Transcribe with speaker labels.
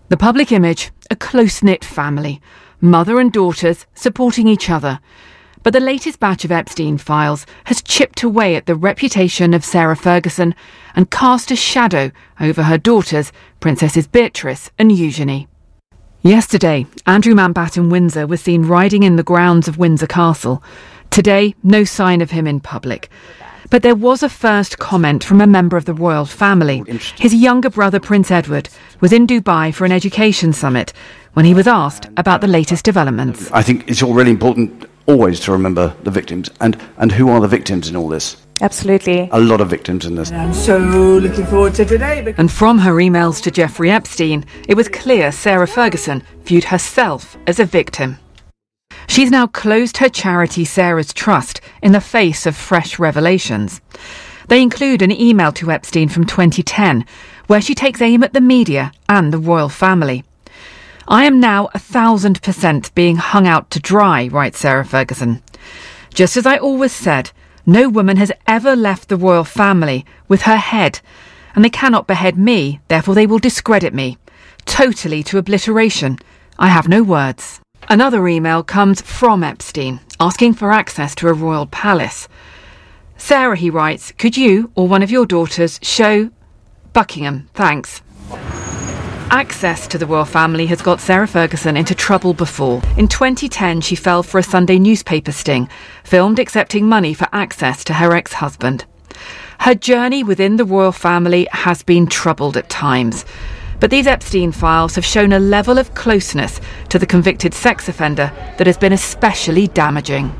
Speaker 1: The public image, a close-knit family, mother and daughters supporting each other. But the latest batch of Epstein files has chipped away at the reputation of Sarah Ferguson and cast a shadow over her daughters, Princesses Beatrice and Eugenie. Yesterday, Andrew Mountbatten-Windsor was seen riding in the grounds of Windsor Castle. Today, no sign of him in public. But there was a first comment from a member of the royal family. His younger brother, Prince Edward, was in Dubai for an education summit when he was asked about the latest developments.
Speaker 2: I think it's all really important always to remember the victims. And who are the victims in all this?
Speaker 3: Absolutely.
Speaker 2: A lot of victims in this.
Speaker 4: I'm so looking forward to today.
Speaker 1: And from her emails to Jeffrey Epstein, it was clear Sarah Ferguson viewed herself as a victim. She's now closed her charity Sarah's Trust in the face of fresh revelations. They include an email to Epstein from 2010, where she takes aim at the media and the royal family. "I am now 1,000% being hung out to dry," writes Sarah Ferguson. "Just as I always said, no woman has ever left the royal family with her head, and they cannot behead me, therefore they will discredit me. Totally to obliteration. I have no words." Another email comes from Epstein, asking for access to a royal palace. "Sarah," he writes, "could you or one of your daughters show Buckingham? Thanks." Access to the royal family has got Sarah Ferguson into trouble before. In 2010, she fell for a Sunday newspaper sting, filmed accepting money for access to her ex-husband. Her journey within the royal family has been troubled at times. But these Epstein files have shown a level of closeness to the convicted sex offender that has been especially damaging.